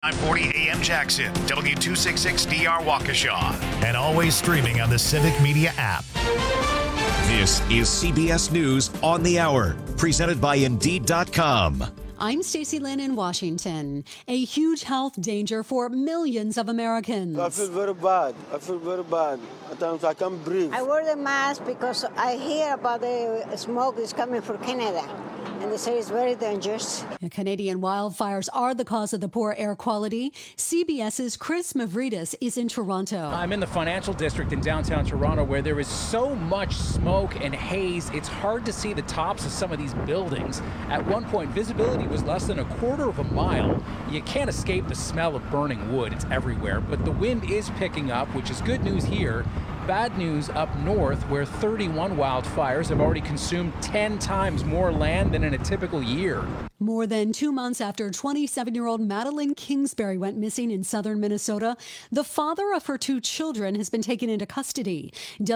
540 AM Jackson, W266DR Waukesha, and always streaming on the Civic Media app. This is CBS News on the Hour, presented by Indeed.com. I'm Stacey Lynn in Washington. A huge health danger for millions of Americans. I feel very bad. At times I can't breathe. I wear the mask because I hear about the smoke is coming from Canada. And they say it's very dangerous. Canadian wildfires are the cause of the poor air quality. CBS's Chris Mavridis is in Toronto. I'm in the financial district in downtown Toronto where there is so much smoke and haze, it's hard to see the tops of some of these buildings. At one point, visibility was less than a quarter of a mile. You can't escape the smell of burning wood. It's everywhere. But the wind is picking up, which is good news here. Bad news up north, where 31 wildfires have already consumed 10 times more land than in a typical year. More than 2 months after 27-year-old Madeline Kingsbury went missing in southern Minnesota, the father of her 2 children has been taken into custody.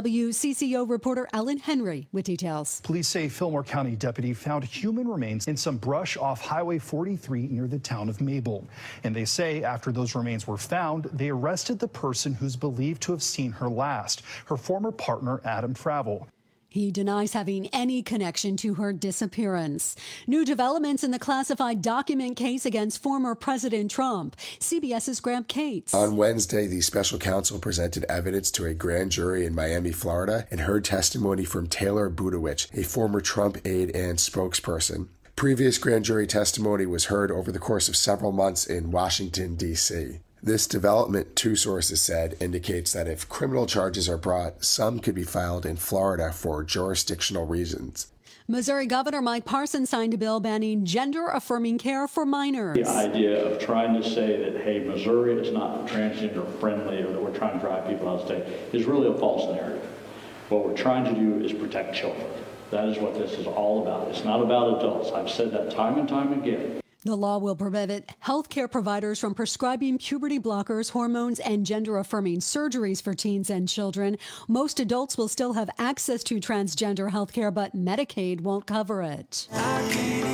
WCCO reporter Ellen Henry with details. Police say Fillmore County deputy found human remains in some brush off Highway 43 near the town of Mabel. And they say after those remains were found, they arrested the person who's believed to have seen her last, her former partner, Adam Fravel. He denies having any connection to her disappearance. New developments in the classified document case against former President Trump. CBS's Grant Cates. On Wednesday, the special counsel presented evidence to a grand jury in Miami, Florida, and heard testimony from Taylor Budowich, a former Trump aide and spokesperson. Previous grand jury testimony was heard over the course of several months in Washington, D.C. This development, 2 sources said, indicates that if criminal charges are brought, some could be filed in Florida for jurisdictional reasons. Missouri Governor Mike Parson signed a bill banning gender-affirming care for minors. The idea of trying to say that, hey, Missouri is not transgender friendly or that we're trying to drive people out of state is really a false narrative. What we're trying to do is protect children. That is what this is all about. It's not about adults. I've said that time and time again. The law will prohibit healthcare providers from prescribing puberty blockers, hormones, and gender-affirming surgeries for teens and children. Most adults will still have access to transgender healthcare, but Medicaid won't cover it. I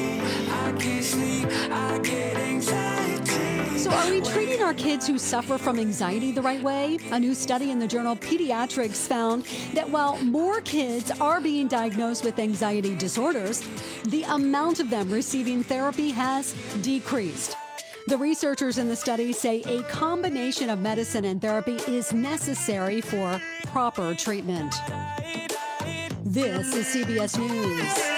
can't sleep, I get anxiety. So are we treating our kids who suffer from anxiety the right way? A new study in the journal Pediatrics found that while more kids are being diagnosed with anxiety disorders, the amount of them receiving therapy has decreased. The researchers in the study say a combination of medicine and therapy is necessary for proper treatment. This is CBS News.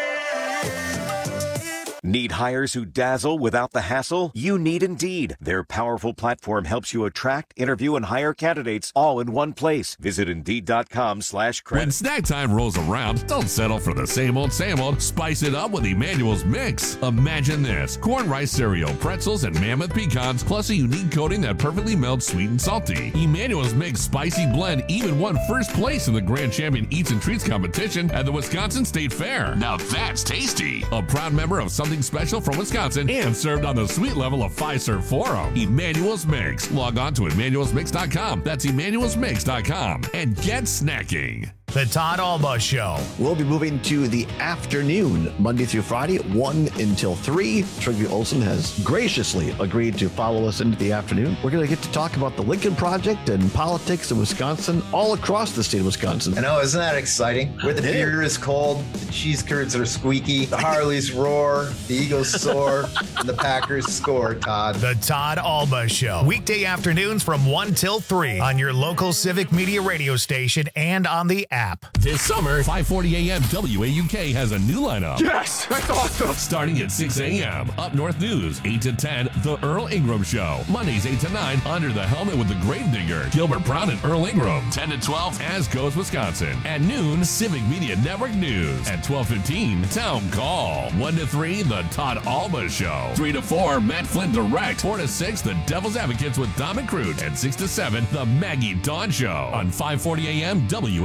Need hires who dazzle without the hassle? You need Indeed. Their powerful platform helps you attract, interview, and hire candidates all in one place. Visit Indeed.com/credit. When snack time rolls around, don't settle for the same old, same old. Spice it up with Emmanuel's Mix. Imagine this: corn rice cereal, pretzels, and mammoth pecans, plus a unique coating that perfectly melts sweet and salty. Emmanuel's Mix Spicy Blend even won first place in the Grand Champion Eats and Treats competition at the Wisconsin State Fair. Now that's tasty. A proud member of Something Special from Wisconsin and served on the sweet level of Fiserv Forum. Emmanuel's Mix. Log on to Emmanuel'sMix.com. That's Emmanuel'sMix.com. And get snacking. The Todd Alba Show. We'll be moving to the afternoon, Monday through Friday, 1 until 3. Trygve Olsen has graciously agreed to follow us into the afternoon. We're going to get to talk about the Lincoln Project and politics in Wisconsin, all across the state of Wisconsin. I know, isn't that exciting? Where the beer is cold, the cheese curds are squeaky, the Harleys roar, the Eagles soar, and the Packers score, Todd. The Todd Alba Show. Weekday afternoons from 1 till 3 on your local Civic Media radio station and on the app. This summer, 540 AM WAUK has a new lineup. Yes, that's awesome. Starting at 6 a.m. Up North News, 8 to 10, The Earl Ingram Show. Mondays, 8 to 9, Under the Helmet with the Gravedigger, Gilbert Brown and Earl Ingram. 10 to 12, As Goes Wisconsin. At noon, Civic Media Network News. At 12:15, Town Call. 1 to 3, The Todd Alba Show. 3 to 4, Matt Flynn Direct. 4 to 6, The Devil's Advocates with Dom and Crute. And 6 to 7, The Maggie Dawn Show. On 540 AM WAUK.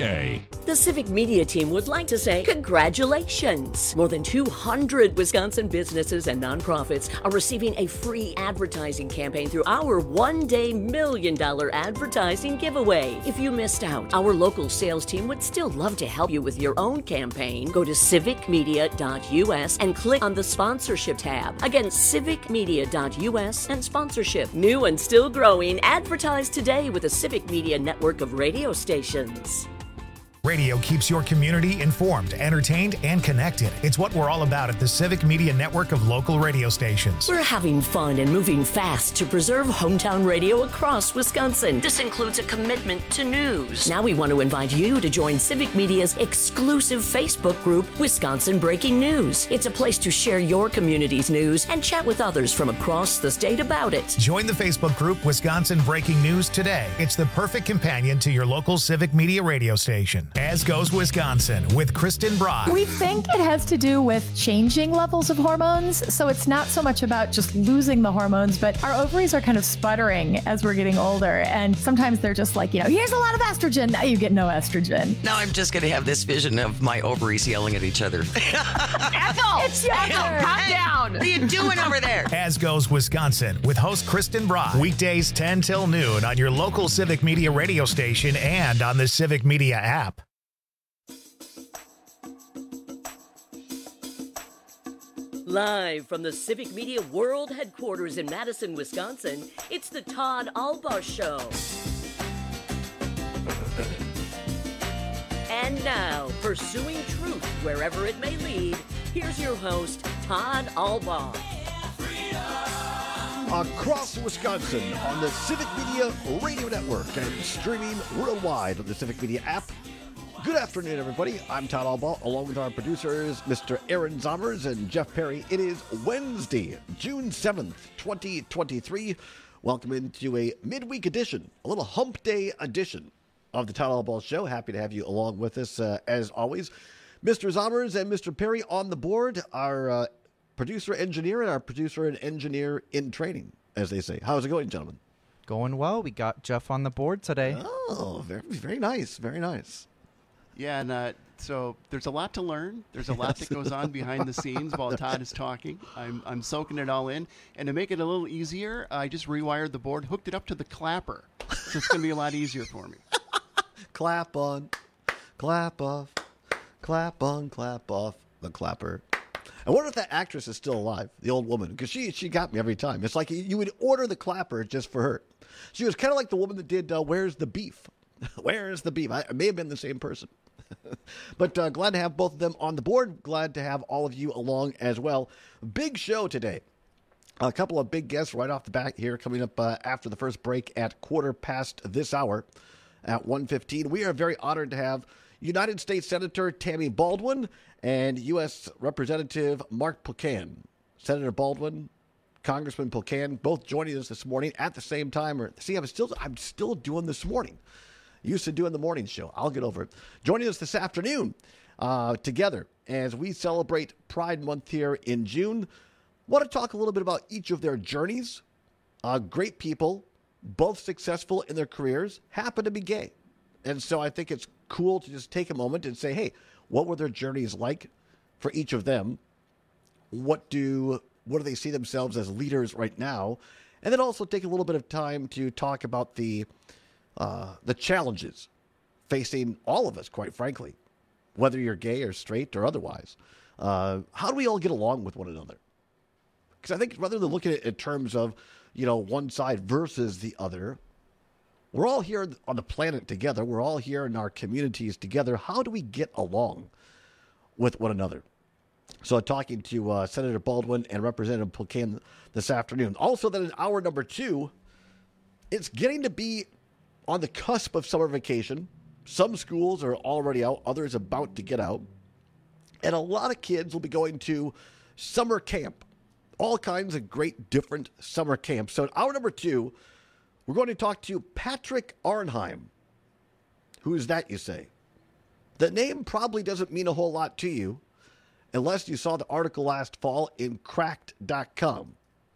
today. The Civic Media team would like to say congratulations. More than 200 Wisconsin businesses and nonprofits are receiving a free advertising campaign through our one-day $1 million advertising giveaway. If you missed out, our local sales team would still love to help you with your own campaign. Go to civicmedia.us and click on the sponsorship tab. Again, civicmedia.us and sponsorship. New and still growing. Advertise today with the Civic Media network of radio stations. Radio keeps your community informed, entertained, and connected. It's what we're all about at the Civic Media network of local radio stations. We're having fun and moving fast to preserve hometown radio across Wisconsin. This includes a commitment to news. Now we want to invite you to join Civic Media's exclusive Facebook group, Wisconsin Breaking News. It's a place to share your community's news and chat with others from across the state about it. Join the Facebook group Wisconsin Breaking News today. It's the perfect companion to your local Civic Media radio station. As Goes Wisconsin with Kristen Brock. We think it has to do with changing levels of hormones. So it's not so much about just losing the hormones, but our ovaries are kind of sputtering as we're getting older. And sometimes they're just like, here's a lot of estrogen. Now you get no estrogen. Now I'm just going to have this vision of my ovaries yelling at each other. Ethel! It's Ethel! Calm down! What are you doing over there? As Goes Wisconsin with host Kristen Brock. Weekdays 10 till noon on your local Civic Media radio station and on the Civic Media app. Live from the Civic Media World Headquarters in Madison, Wisconsin, it's the Todd Albaugh Show. And now, pursuing truth wherever it may lead, here's your host, Todd Albaugh. Across Wisconsin on the Civic Media Radio Network and streaming worldwide on the Civic Media app. Good afternoon, everybody. I'm Todd Albaugh, along with our producers, Mr. Aaron Zommers and Jeff Perry. It is Wednesday, June 7th, 2023. Welcome into a midweek edition, a little hump day edition of the Todd Albaugh Show. Happy to have you along with us, as always. Mr. Zommers and Mr. Perry on the board, our producer-engineer and our producer and engineer in training, as they say. How's it going, gentlemen? Going well. We got Jeff on the board today. Oh, very, very nice. Very nice. Yeah, and so there's a lot to learn. There's a lot that goes on behind the scenes while Todd is talking. I'm soaking it all in. And to make it a little easier, I just rewired the board, hooked it up to the clapper. So it's going to be a lot easier for me. Clap on, clap off, clap on, clap off, the clapper. I wonder if that actress is still alive, the old woman, because she got me every time. It's like you would order the clapper just for her. She was kind of like the woman that did Where's the Beef? Where's the Beef? I may have been the same person. But glad to have both of them on the board. Glad to have all of you along as well. Big show today. A couple of big guests right off the bat here coming up after the first break at 1:15 this hour at 1:15. We are very honored to have United States Senator Tammy Baldwin and U.S. Representative Mark Pocan. Senator Baldwin, Congressman Pocan, both joining us this morning at the same time. See, I'm still doing this morning. Used to doing the morning show. I'll get over it. Joining us this afternoon together as we celebrate Pride Month here in June. Want to talk a little bit about each of their journeys. Great people, both successful in their careers, happen to be gay. And so I think it's cool to just take a moment and say, hey, what were their journeys like for each of them? What do they see themselves as leaders right now? And then also take a little bit of time to talk about the challenges facing all of us, quite frankly, whether you're gay or straight or otherwise. How do we all get along with one another? Because I think rather than looking at it in terms of, one side versus the other, we're all here on the planet together. We're all here in our communities together. How do we get along with one another? So talking to Senator Baldwin and Representative Pocan this afternoon. Also then in hour number 2, it's getting to be on the cusp of summer vacation. Some schools are already out, others about to get out. And a lot of kids will be going to summer camp. All kinds of great different summer camps. So in hour number 2, we're going to talk to Patrick Arnheim. Who is that, you say? The name probably doesn't mean a whole lot to you unless you saw the article last fall in Cracked.com.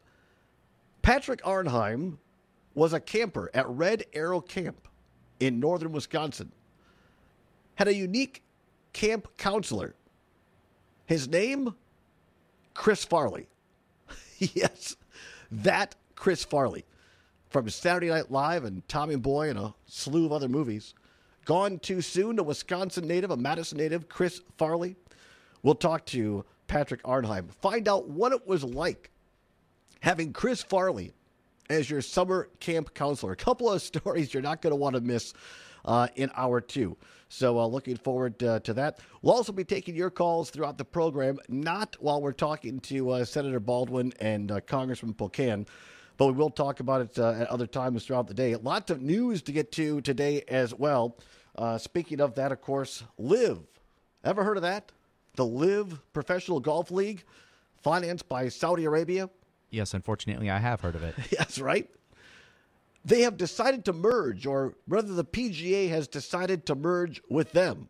Patrick Arnheim was a camper at Red Arrow Camp in northern Wisconsin. had a unique camp counselor. His name, Chris Farley. Yes, that Chris Farley from Saturday Night Live and Tommy Boy and a slew of other movies. Gone too soon, a Wisconsin native, a Madison native, Chris Farley. We'll talk to Patrick Arnheim, find out what it was like having Chris Farley as your summer camp counselor. A couple of stories you're not going to want to miss in hour 2. So looking forward to that. We'll also be taking your calls throughout the program, not while we're talking to Senator Baldwin and Congressman Pocan, but we will talk about it at other times throughout the day. Lots of news to get to today as well. Speaking of that, of course, LIV. Ever heard of that? The LIV Professional Golf League, financed by Saudi Arabia. Yes, unfortunately, I have heard of it. Yes, right? They have decided to merge, or rather the PGA has decided to merge with them.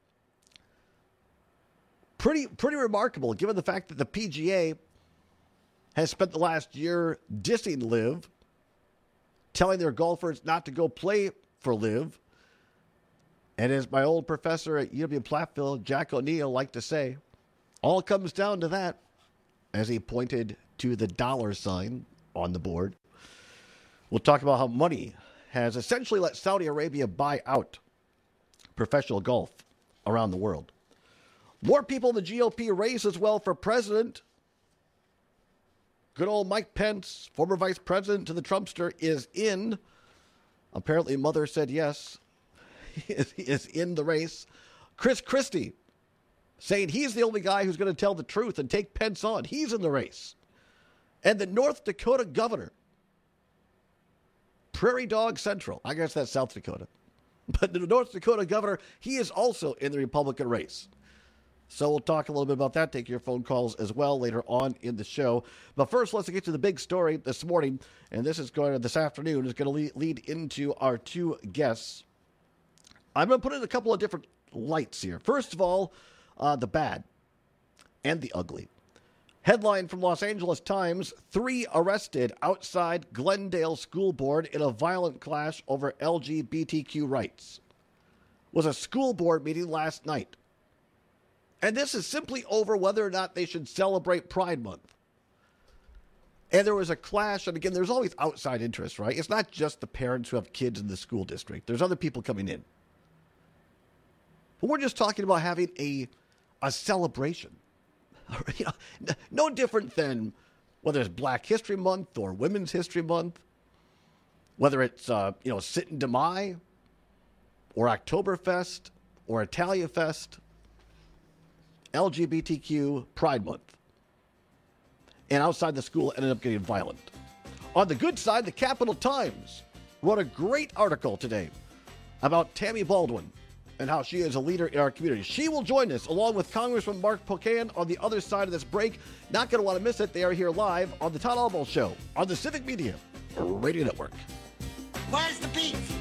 Pretty remarkable, given the fact that the PGA has spent the last year dissing LIV, telling their golfers not to go play for LIV. And as my old professor at UW-Platteville, Jack O'Neill, liked to say, all comes down to that, as he pointed to the dollar sign on the board. We'll talk about how money has essentially let Saudi Arabia buy out professional golf around the world. More people in the GOP race as well for president. Good old Mike Pence, former vice president to the Trumpster, is in. Apparently, mother said yes. He is in the race. Chris Christie saying he's the only guy who's going to tell the truth and take Pence on. He's in the race. And the North Dakota governor, Prairie Dog Central, I guess that's South Dakota, but the North Dakota governor, he is also in the Republican race. So we'll talk a little bit about that, take your phone calls as well later on in the show. But first, let's get to the big story this morning, and this afternoon is going to lead into our 2 guests. I'm going to put in a couple of different lights here. First of all, the bad and the ugly. Headline from Los Angeles Times, 3 arrested outside Glendale School Board in a violent clash over LGBTQ rights. Was a school board meeting last night. And this is simply over whether or not they should celebrate Pride Month. And there was a clash, and again, there's always outside interest, right? It's not just the parents who have kids in the school district. There's other people coming in. But we're just talking about having a celebration. No different than whether it's Black History Month or Women's History Month, whether it's Sitten de Mai or Oktoberfest or Italia Fest, LGBTQ Pride Month. And outside the school ended up getting violent. On the good side, the Capital Times wrote a great article today about Tammy Baldwin and how she is a leader in our community. She will join us along with Congressman Mark Pocan on the other side of this break. Not going to want to miss it. They are here live on the Todd Albo Show on the Civic Media Radio Network. Where's the beef?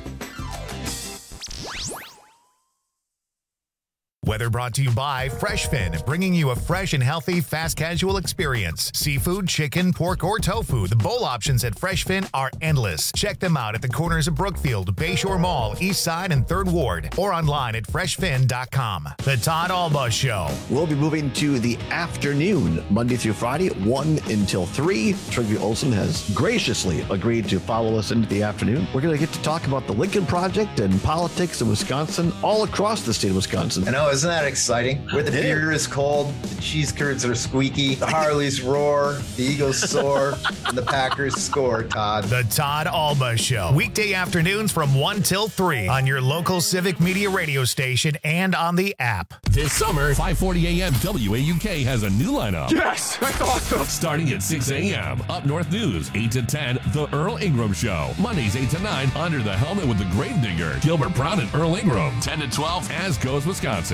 Weather brought to you by FreshFin, bringing you a fresh and healthy fast casual experience. Seafood, chicken, pork, or tofu. The bowl options at FreshFin are endless. Check them out at the corners of Brookfield, Bayshore Mall, East Side, and 3rd Ward, or online at freshfin.com. The Todd Alba Show. We'll be moving to the afternoon, Monday through Friday, 1 until 3. Trygve Olsen has graciously agreed to follow us into the afternoon. We're going to get to talk about the Lincoln Project and politics in Wisconsin, all across the state of Wisconsin. I know, isn't that exciting? Where the beer is cold, the cheese curds are squeaky, the Harleys roar, the Eagles soar, and the Packers score, Todd. The Todd Alba Show. Weekday afternoons from 1 till 3 on your local Civic Media radio station and on the app. This summer, 5:40 a.m. WAUK has a new lineup. Yes, that's awesome. Starting at 6 a.m. Up North News, 8 to 10, The Earl Ingram Show. Mondays, 8 to 9, Under the Helmet with the Gravedigger, Gilbert Brown and Earl Ingram. 10 to 12, As Goes Wisconsin.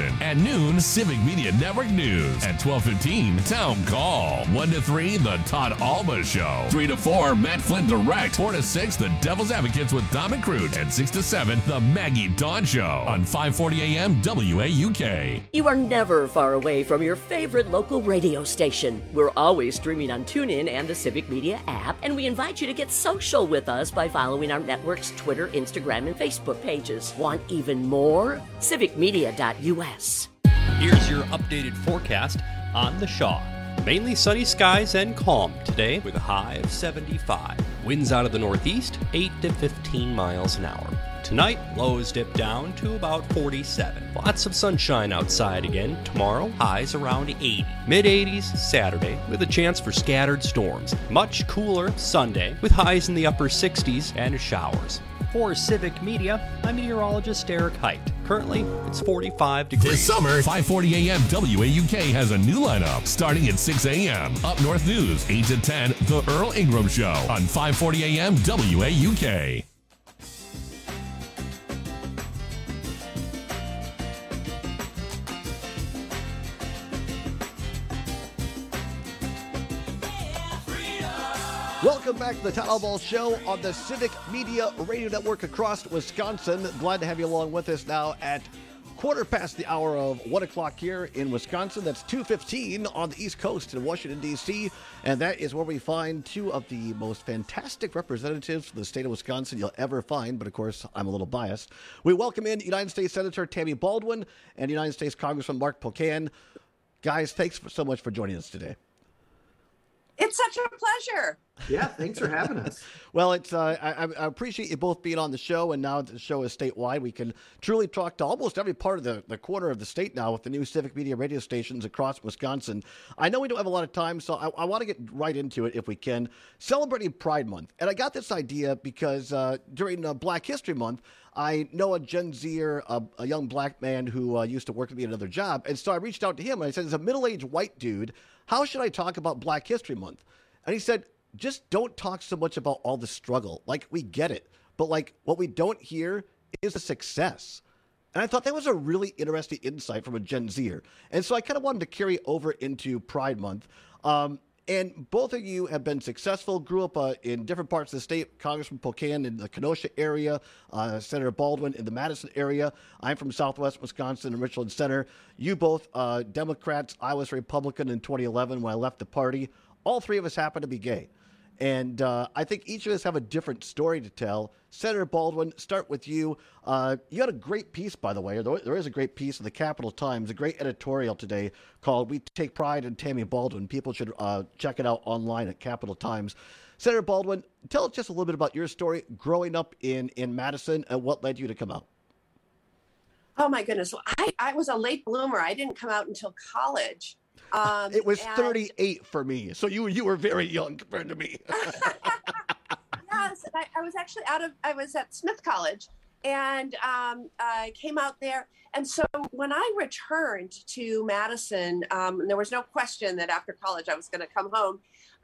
Johnson. At noon, Civic Media Network News. At 12:15, Town Call. 1 to 3, The Todd Alba Show. 3 to 4, Matt Flynn Direct. 4 to 6, The Devil's Advocates with Dom and Cruz. And 6 to 7, The Maggie Dawn Show on 540 AM WAUK. You are never far away from your favorite local radio station. We're always streaming on TuneIn and the Civic Media app, and we invite you to get social with us by following our network's Twitter, Instagram, and Facebook pages. Want even more? civicmedia.us. Here's your updated forecast on the Shaw. Mainly sunny skies and calm today with a high of 75. Winds out of the northeast, 8 to 15 miles an hour. Tonight, lows dip down to about 47. Lots of sunshine outside again tomorrow, highs around 80. Mid-80s Saturday with a chance for scattered storms. Much cooler Sunday with highs in the upper 60s and showers. For Civic Media, I'm meteorologist Eric Height. Currently, it's 45 degrees. This summer, 540 AM WAUK has a new lineup starting at 6 a.m. Up North News, 8 to 10, The Earl Ingram Show on 540 AM WAUK. Welcome back to the Town Hall Show on the Civic Media Radio Network across Wisconsin. Glad to have you along with us now at quarter past the hour of 1 o'clock here in Wisconsin. That's 2:15 on the East Coast in Washington, D.C., and that is where we find two of the most fantastic representatives from the state of Wisconsin you'll ever find, but of course, I'm a little biased. We welcome in United States Senator Tammy Baldwin and United States Congressman Mark Pocan. Guys, thanks so much for joining us today. It's such a pleasure. Yeah, thanks for having us. Well, it's I appreciate you both being on the show, and now that the show is statewide, we can truly talk to almost every part of the corner of the state now with the new Civic Media radio stations across Wisconsin. I know we don't have a lot of time, so I want to get right into it if we can. Celebrating Pride Month, and I got this idea because during Black History Month, I know a Gen Zer, a young black man who used to work with me at another job, and so I reached out to him, and I said, as a middle-aged white dude, how should I talk about Black History Month? And he said, just don't talk so much about all the struggle. Like, we get it. But, like, what we don't hear is the success. And I thought that was a really interesting insight from a Gen Zer. And so I kind of wanted to carry over into Pride Month. And both of you have been successful, grew up in different parts of the state. Congressman Pocan in the Kenosha area, Senator Baldwin in the Madison area. I'm from Southwest Wisconsin and Richland Center. You both Democrats. I was a Republican in 2011 when I left the party. All three of us happen to be gay. And I think each of us have a different story to tell. Senator Baldwin, start with you. You had a great piece, by the way. There is a great piece in the Capital Times, a great editorial today called We Take Pride in Tammy Baldwin. People should check it out online at Capital Times. Senator Baldwin, tell us just a little bit about your story growing up in Madison and what led you to come out. Oh, my goodness. I was a late bloomer. I didn't come out until college. It was 38 for me, so you were very young compared to me. Yes, I was actually I was at Smith College, and I came out there. And so when I returned to Madison, there was no question that after college I was going to come home.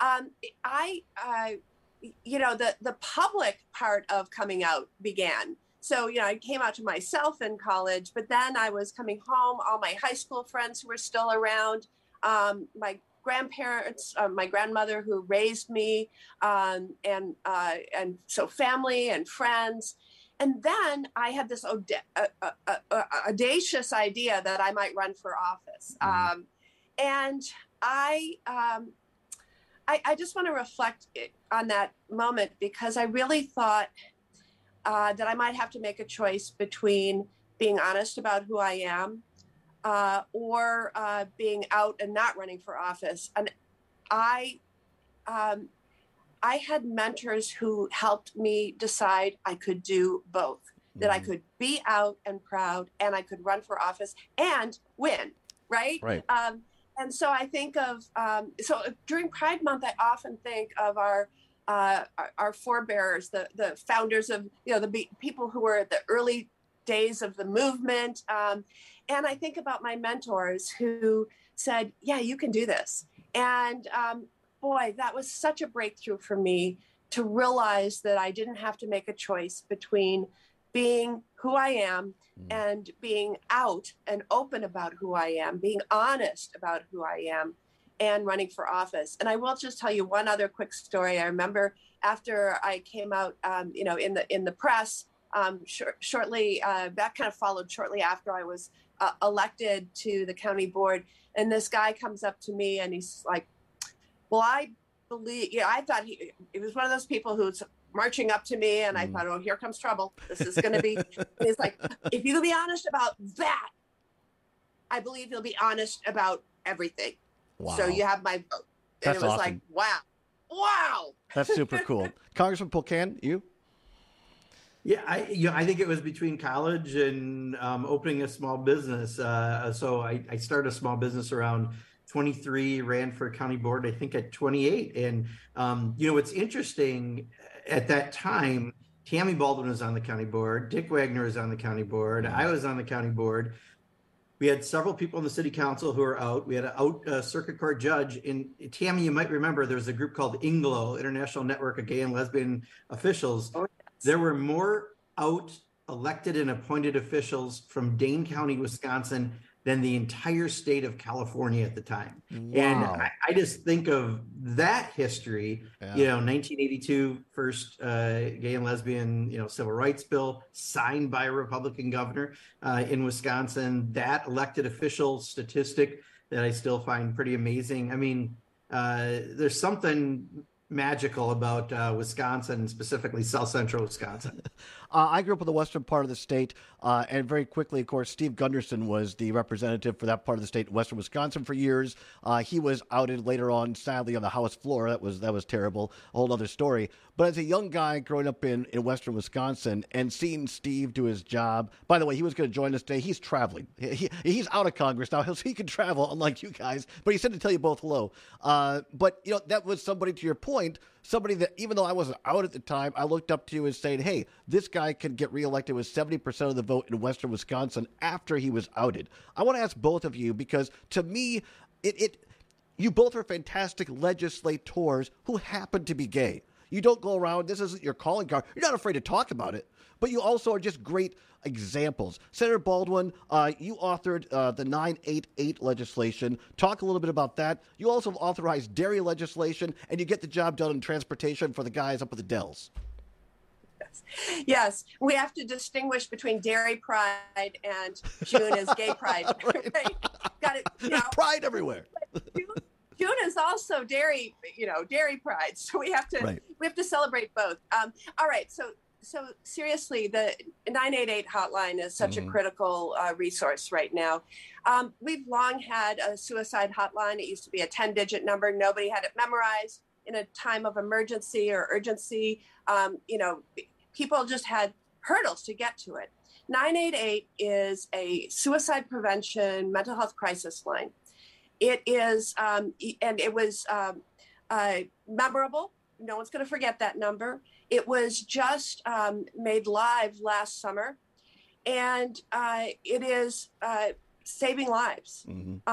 The public part of coming out began. So, I came out to myself in college, but then I was coming home, all my high school friends who were still around, my grandparents, my grandmother who raised me, and so family and friends. And then I had this audacious idea that I might run for office. And I just want to reflect on that moment because I really thought that I might have to make a choice between being honest about who I am or being out and not running for office. And I had mentors who helped me decide I could do both, that I could be out and proud and I could run for office and win, right? Right. And so I think of, so during Pride Month, I often think of our forebearers, the founders of, the people who were at the early days of the movement. And I think about my mentors who said, yeah, you can do this. And boy, that was such a breakthrough for me to realize that I didn't have to make a choice between being who I am and being out and open about who I am, being honest about who I am, and running for office. And I will just tell you one other quick story. I remember after I came out, in the press, shortly, that kind of followed shortly after I was elected to the county board. And this guy comes up to me and he's like, well, I believe, I thought he was one of those people who's marching up to me, and I thought, oh, here comes trouble. This is going to be, he's like, if you'll be honest about that, I believe you'll be honest about everything. Wow. So you have my vote. And That's it was awesome. like, wow. That's super cool. Congressman Polkan, you? Yeah, I think it was between college and opening a small business. So I started a small business around 23, ran for county board, I think at 28. And, what's interesting at that time, Tammy Baldwin was on the county board. Dick Wagner was on the county board. I was on the county board. We had several people in the city council who were out. We had an out circuit court judge. And Tammy, you might remember, there was a group called INGLO, International Network of Gay and Lesbian Officials. Oh, yes. There were more out elected and appointed officials from Dane County, Wisconsin, than the entire state of California at the time. Wow. And I just think of that history, 1982, first gay and lesbian, civil rights bill signed by a Republican governor in Wisconsin, that elected official statistic that I still find pretty amazing. I mean, there's something magical about Wisconsin, specifically South Central Wisconsin. I grew up in the western part of the state, and very quickly, of course, Steve Gunderson was the representative for that part of the state, western Wisconsin, for years. He was outed later on, sadly, on the House floor. That was terrible. A whole other story. But as a young guy growing up in western Wisconsin and seeing Steve do his job, by the way, he was going to join us today. He's traveling. He's out of Congress now, so he can travel, unlike you guys. But he said to tell you both hello. But that was somebody, to your point, somebody that, even though I wasn't out at the time, I looked up to and saying, hey, this guy could get reelected with 70% of the vote in western Wisconsin after he was outed. I want to ask both of you, because to me, you both are fantastic legislators who happen to be gay. You don't go around, this isn't your calling card. You're not afraid to talk about it, but you also are just great examples. Senator Baldwin, you authored the 988 legislation. Talk a little bit about that. You also authorized dairy legislation, and you get the job done in transportation for the guys up at the Dells. Yes, we have to distinguish between Dairy Pride and June is Gay Pride. Right? Got it. There's pride everywhere. June is also Dairy Pride, so we have to celebrate both. All right, so seriously, the 988 hotline is such a critical resource right now. We've long had a suicide hotline. It used to be a 10-digit number. Nobody had it memorized. In a time of emergency or urgency, people just had hurdles to get to it. 988 is a suicide prevention mental health crisis line. It is, and it was memorable. No one's going to forget that number. It was just made live last summer, and it is saving lives.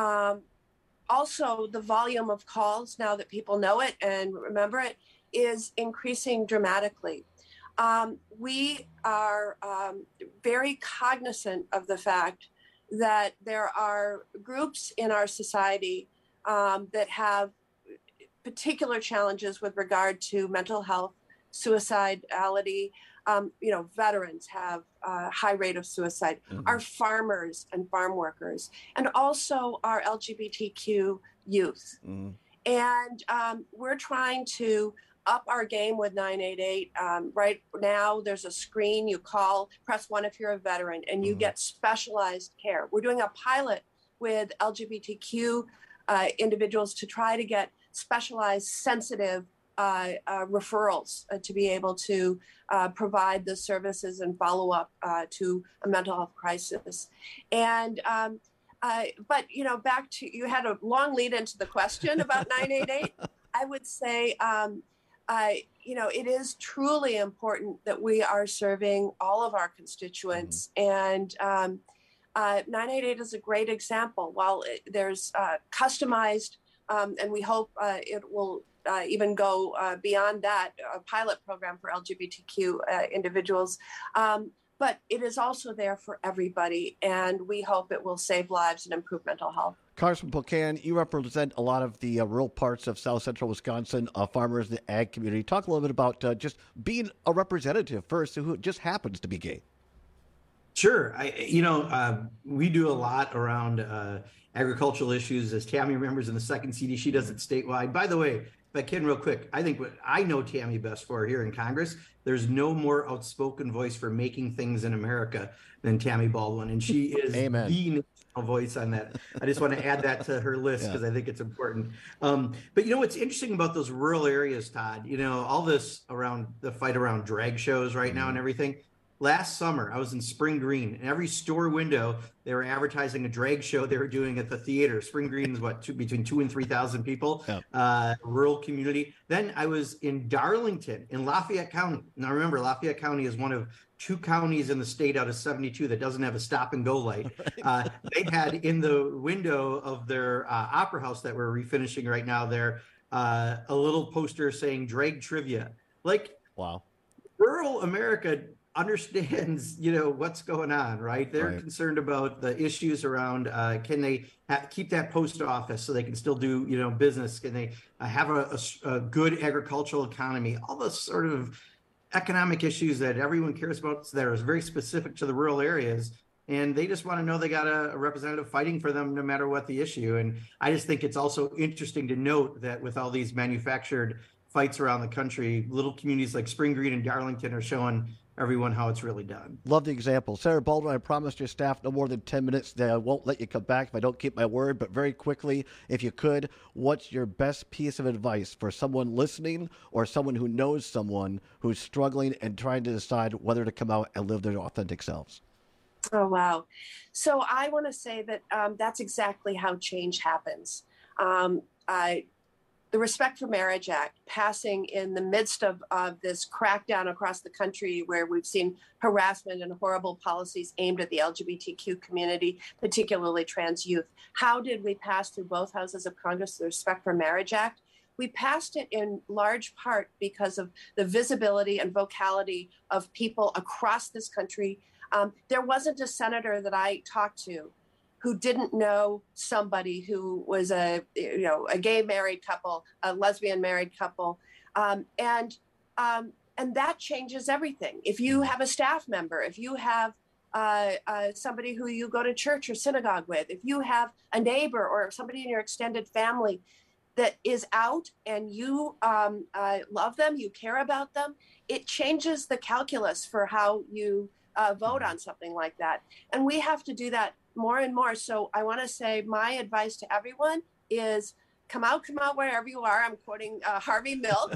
Also, the volume of calls, now that people know it and remember it, is increasing dramatically. We are very cognizant of the fact that there are groups in our society that have particular challenges with regard to mental health, suicidality. Veterans have a high rate of suicide. Our farmers and farm workers, and also our LGBTQ youth. And we're trying to up our game with 988. Right now, there's a screen. You call, press 1 if you're a veteran, and you get specialized care. We're doing a pilot with LGBTQ individuals to try to get specialized, sensitive referrals to be able to provide the services and follow up to a mental health crisis. And but back to, you had a long lead into the question about 988. I would say it is truly important that we are serving all of our constituents, and 988 is a great example. While there's customized, and we hope it will even go beyond that, a pilot program for LGBTQ individuals. but it is also there for everybody, and we hope it will save lives and improve mental health. Congressman Pocan, you represent a lot of the rural parts of south central Wisconsin, farmers, the ag community. Talk a little bit about just being a representative first who just happens to be gay. Sure. We do a lot around agricultural issues. As Tammy remembers in the second CD, she does it statewide. By the way, if I can real quick, I think what I know Tammy best for here in Congress, there's no more outspoken voice for making things in America than Tammy Baldwin. And she is the national voice on that. I just want to add that to her list because I think it's important. But what's interesting about those rural areas, Todd, all this around the fight around drag shows right now and everything. Last summer, I was in Spring Green, and every store window, they were advertising a drag show they were doing at the theater. Spring Green is between 2,000 and 3,000 people, rural community. Then I was in Darlington in Lafayette County. Now remember, Lafayette County is one of 2 counties in the state out of 72 that doesn't have a stop and go light. They had in the window of their opera house that we're refinishing right now there, a little poster saying drag trivia. Wow. Rural America understands, what's going on, right? They're concerned about the issues around, can they keep that post office so they can still do, business? Can they have a good agricultural economy? All the sort of economic issues that everyone cares about that are very specific to the rural areas. And they just want to know they got a representative fighting for them no matter what the issue. And I just think it's also interesting to note that with all these manufactured fights around the country, little communities like Spring Green and Darlington are showing everyone how it's really done. Love the example. Senator Baldwin, I promised your staff no more than 10 minutes. I won't let you come back if I don't keep my word, but very quickly, if you could, what's your best piece of advice for someone listening or someone who knows someone who's struggling and trying to decide whether to come out and live their authentic selves? Oh, wow. So I want to say that that's exactly how change happens. The Respect for Marriage Act passing in the midst of this crackdown across the country where we've seen harassment and horrible policies aimed at the LGBTQ community, particularly trans youth. How did we pass through both houses of Congress the Respect for Marriage Act? We passed it in large part because of the visibility and vocality of people across this country. There wasn't a senator that I talked to who didn't know somebody who was a gay married couple, a lesbian married couple, and that changes everything. If you have a staff member, if you have somebody who you go to church or synagogue with, if you have a neighbor or somebody in your extended family that is out and you love them, you care about them, it changes the calculus for how you vote on something like that. And we have to do that more and more. So I want to say my advice to everyone is come out wherever you are. I'm quoting Harvey Milk,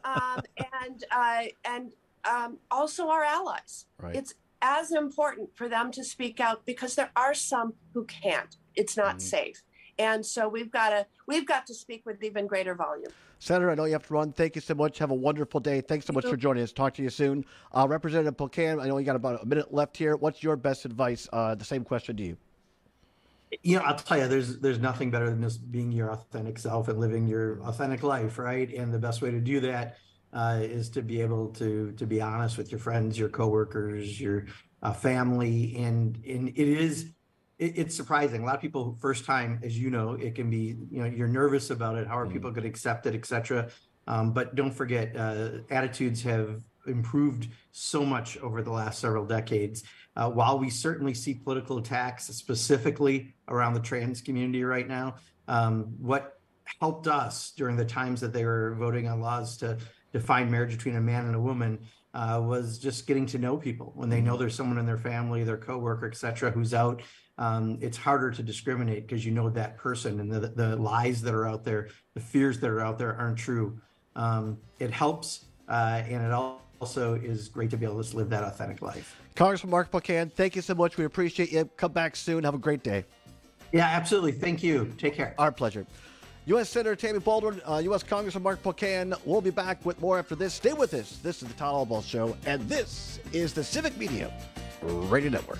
and also our allies. Right. It's as important for them to speak out because there are some who can't. It's not safe. And so we've got to speak with even greater volume. Senator, I know you have to run. Thank you so much. Have a wonderful day. Thanks so much for joining us. Talk to you soon. Representative Pocan, I know you got about a minute left here. What's your best advice? The same question to you. I'll tell you, there's nothing better than just being your authentic self and living your authentic life, right? And the best way to do that is to be able to be honest with your friends, your coworkers, your family, and it's surprising. A lot of people, first time, as you know, it can be, you're nervous about it. How are people going to accept it, et cetera? But don't forget, attitudes have improved so much over the last several decades. While we certainly see political attacks, specifically around the trans community right now, what helped us during the times that they were voting on laws to define marriage between a man and a woman was just getting to know people. When they know there's someone in their family, their coworker, et cetera, who's out, it's harder to discriminate because you know that person, and the lies that are out there, the fears that are out there aren't true. It helps, and it also is great to be able to live that authentic life. Congressman Mark Pocan, thank you so much. We appreciate you. Come back soon. Have a great day. Yeah, absolutely. Thank you. Take care. Our pleasure. U.S. Senator Tammy Baldwin, U.S. Congressman Mark Pocan. We'll be back with more after this. Stay with us. This is the Todd Albaugh Show, and this is the Civic Media Radio Network.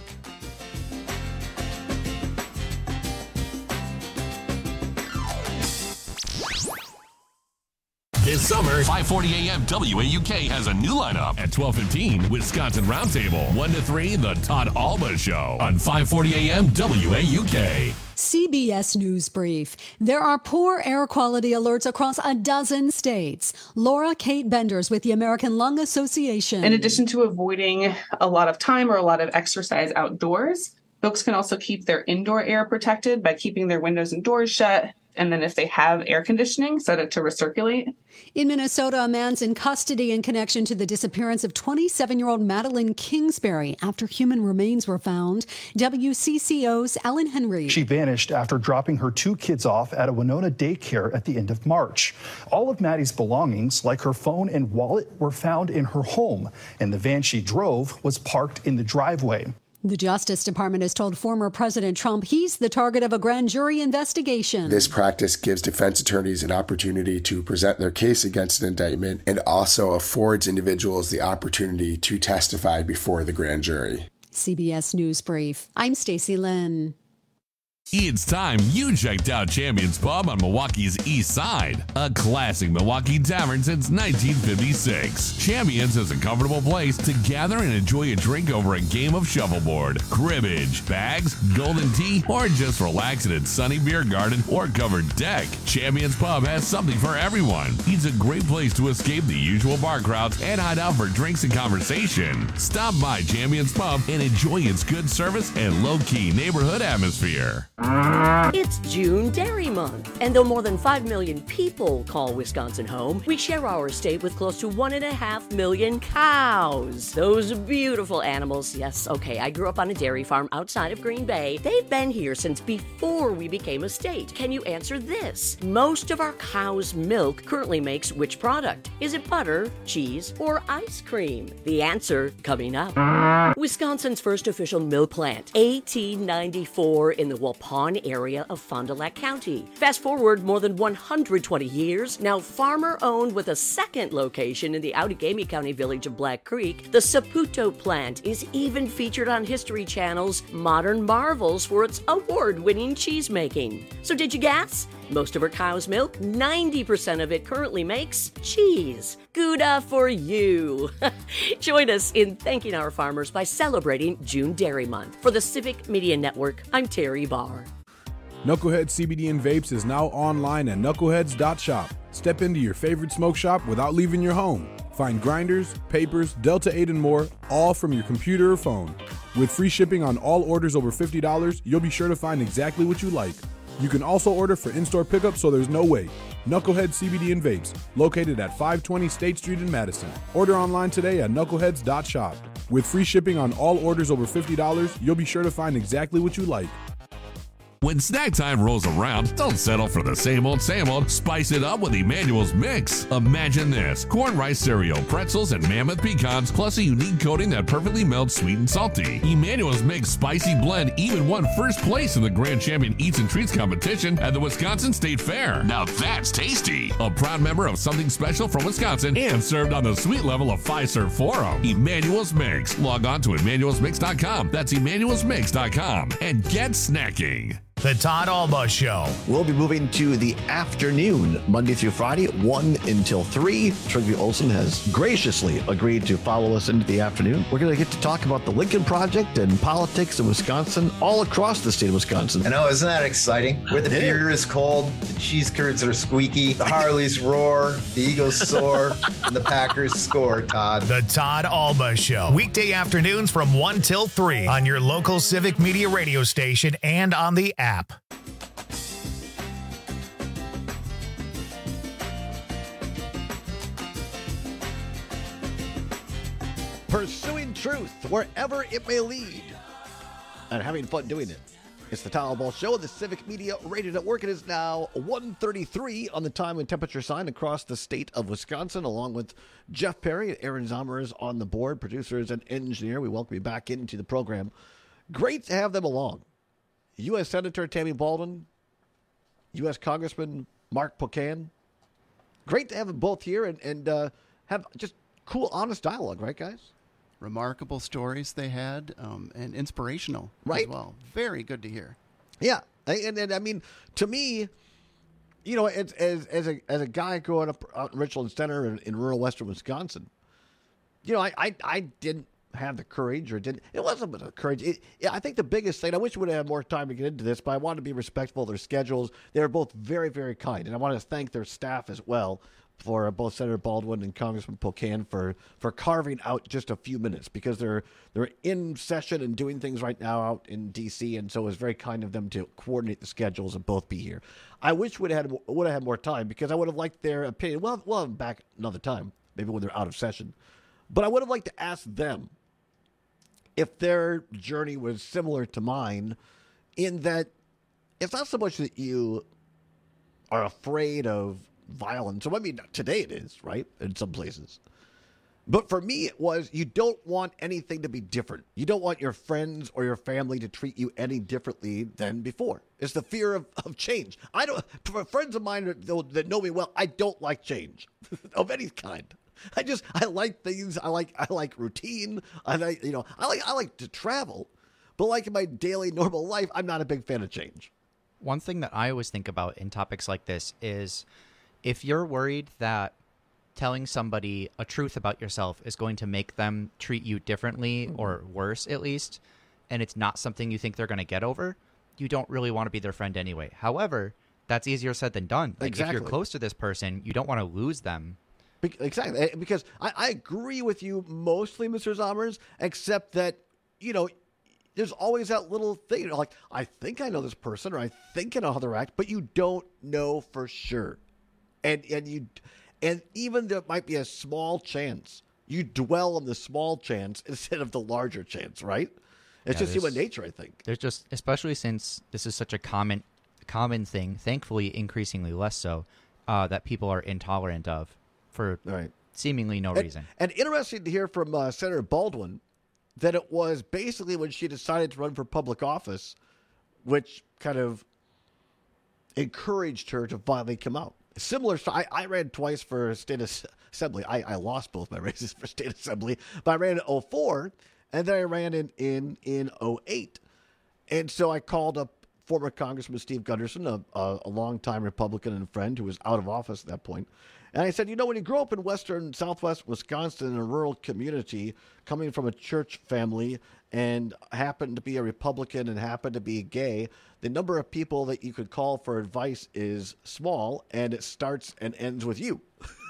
This This summer, 5:40 a.m. WAUK has a new lineup. At 12:15, Wisconsin Roundtable. 1 to 3, The Todd Alba Show on 5:40 a.m. WAUK. CBS News Brief. There are poor air quality alerts across a dozen states. Laura Kate Benders with the American Lung Association. In addition to avoiding a lot of time or a lot of exercise outdoors, folks can also keep their indoor air protected by keeping their windows and doors shut. And then if they have air conditioning, set it to recirculate. In Minnesota, a man's in custody in connection to the disappearance of 27-year-old Madeline Kingsbury after human remains were found. WCCO's Ellen Henry. She vanished after dropping her 2 kids off at a Winona daycare at the end of March. All of Maddie's belongings, like her phone and wallet, were found in her home, and the van she drove was parked in the driveway. The Justice Department has told former President Trump he's the target of a grand jury investigation. This practice gives defense attorneys an opportunity to present their case against an indictment and also affords individuals the opportunity to testify before the grand jury. CBS News Brief. I'm Stacey Lynn. It's time you checked out Champions Pub on Milwaukee's East Side, a classic Milwaukee tavern since 1956. Champions is a comfortable place to gather and enjoy a drink over a game of shuffleboard, cribbage, bags, golden tea, or just relax in its sunny beer garden or covered deck. Champions Pub has something for everyone. It's a great place to escape the usual bar crowds and hide out for drinks and conversation. Stop by Champions Pub and enjoy its good service and low-key neighborhood atmosphere. It's June Dairy Month, and though more than 5 million people call Wisconsin home, we share our state with close to 1.5 million cows. Those beautiful animals. Yes, okay, I grew up on a dairy farm outside of Green Bay. They've been here since before we became a state. Can you answer this? Most of our cow's milk currently makes which product? Is it butter, cheese, or ice cream? The answer coming up. Wisconsin's first official milk plant, 1894 in the Waupun area of Fond du Lac County. Fast forward more than 120 years, now farmer-owned with a second location in the Outagamie County village of Black Creek, the Saputo plant is even featured on History Channel's Modern Marvels for its award-winning cheese making. So did you guess? Most of our cow's milk, 90% of it currently makes cheese. Gouda for you. Join us in thanking our farmers by celebrating June Dairy Month. For the Civic Media Network, I'm Terry Barr. Knucklehead CBD and Vapes is now online at knuckleheads.shop. Step into your favorite smoke shop without leaving your home. Find grinders, papers, Delta 8 and more, all from your computer or phone. With free shipping on all orders over $50, you'll be sure to find exactly what you like. You can also order for in-store pickup, so there's no wait. Knucklehead CBD and Vapes, located at 520 State Street in Madison. Order online today at knuckleheads.shop. With free shipping on all orders over $50, you'll be sure to find exactly what you like. When snack time rolls around, don't settle for the same old, spice it up with Emmanuel's Mix. Imagine this: corn rice cereal, pretzels, and mammoth pecans, plus a unique coating that perfectly melts sweet and salty. Emmanuel's Mix Spicy Blend even won first place in the Grand Champion Eats and Treats competition at the Wisconsin State Fair. Now that's tasty. A proud member of Something Special from Wisconsin and served on the sweet level of Fiserv Forum. Emmanuel's Mix. Log on to emmanuelsmix.com. That's emmanuelsmix.com. And get snacking. The Todd Alba Show. We'll be moving to the afternoon, Monday through Friday, 1 until 3. Trygve Olsen has graciously agreed to follow us into the afternoon. We're going to get to talk about the Lincoln Project and politics in Wisconsin, all across the state of Wisconsin. I know, isn't that exciting? Where the beer is cold, the cheese curds are squeaky, the Harleys roar, the Eagles soar, and the Packers score, Todd. The Todd Alba Show. Weekday afternoons from 1 till 3 on your local Civic Media radio station and on the app. Pursuing truth wherever it may lead and having fun doing it. It's the Todd Alba Show, the Civic Media Radio Network. It is now 1:33 on the time and temperature sign across the state of Wisconsin, along with Jeff Perry and Aaron Zommers on the board, producers and engineer. We welcome you back into the program. Great to have them along. U.S. Senator Tammy Baldwin, U.S. Congressman Mark Pocan. Great to have them both here and have just cool, honest dialogue, right, guys? Remarkable stories they had, and inspirational right? As well. Very good to hear. Yeah, and I mean, to me, you know, as a guy growing up out in Richland Center in rural western Wisconsin, you know, I didn't have the courage, it wasn't the courage. I think the biggest thing, I wish we would have had more time to get into this, but I wanted to be respectful of their schedules. They were both very, very kind, and I want to thank their staff as well, for both Senator Baldwin and Congressman Pocan for carving out just a few minutes, because they're in session and doing things right now out in D.C., and so it was very kind of them to coordinate the schedules and both be here. I wish would have had more time, because I would have liked their opinion. Well, we'll have them back another time, maybe when they're out of session. But I would have liked to ask them if their journey was similar to mine, in that it's not so much that you are afraid of violence. So, I mean, today it is, right, in some places. But for me, it was, you don't want anything to be different. You don't want your friends or your family to treat you any differently than before. It's the fear of change. For friends of mine that know me well, I don't like change of any kind. I like things. I like routine. I like to travel, but like in my daily normal life, I'm not a big fan of change. One thing that I always think about in topics like this is, if you're worried that telling somebody a truth about yourself is going to make them treat you differently, or worse at least, and it's not something you think they're going to get over, you don't really want to be their friend anyway. However, that's easier said than done. Like, exactly. If you're close to this person, you don't want to lose them. Exactly, because I agree with you mostly, Mr. Zommers, except that, you know, there's always that little thing, you know, like, I think I know this person, or I think I know how they act, but you don't know for sure. And even there might be a small chance, you dwell on the small chance instead of the larger chance, right? It's just human nature, I think. There's just, especially since this is such a common thing, thankfully increasingly less so, that people are intolerant of for seemingly no reason. And interesting to hear from Senator Baldwin that it was basically when she decided to run for public office, which kind of encouraged her to finally come out. Similar, I ran twice for state assembly. I lost both my races for state assembly, but I ran in 2004, and then I ran in 2008. And so I called up former Congressman Steve Gunderson, a longtime Republican and friend who was out of office at that point. And I said, you know, when you grow up in southwest Wisconsin in a rural community, coming from a church family, and happen to be a Republican and happen to be gay, the number of people that you could call for advice is small, and it starts and ends with you.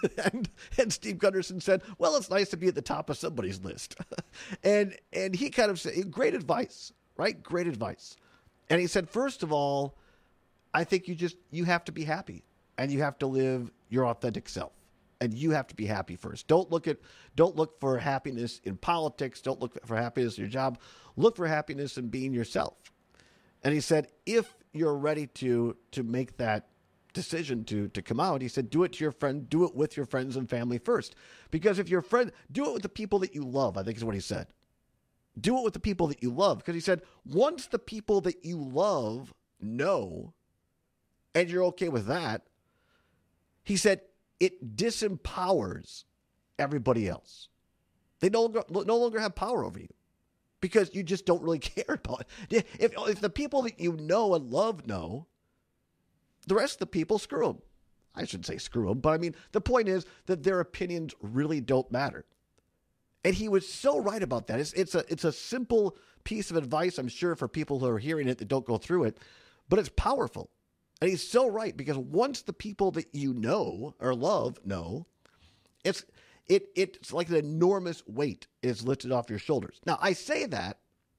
and Steve Gunderson said, well, it's nice to be at the top of somebody's list. and he kind of said, great advice, right? Great advice. And he said, first of all, I think you have to be happy, and you have to live your authentic self. And you have to be happy first. Don't look for happiness in politics. Don't look for happiness in your job. Look for happiness in being yourself. And he said, if you're ready to make that decision to come out, he said, do it to your friend, do it with your friends and family first. Because if your friend, do it with the people that you love, I think is what he said. Do it with the people that you love. Because he said, once the people that you love know, and you're okay with that, he said, it disempowers everybody else. They no longer have power over you, because you just don't really care about it. If the people that you know and love know, the rest of the people, screw them. I shouldn't say screw them, but I mean, the point is that their opinions really don't matter. And he was so right about that. It's a simple piece of advice, I'm sure, for people who are hearing it that don't go through it, but it's powerful. And he's so right, because once the people that you know or love know, it's like an enormous weight is lifted off your shoulders. Now, I say that,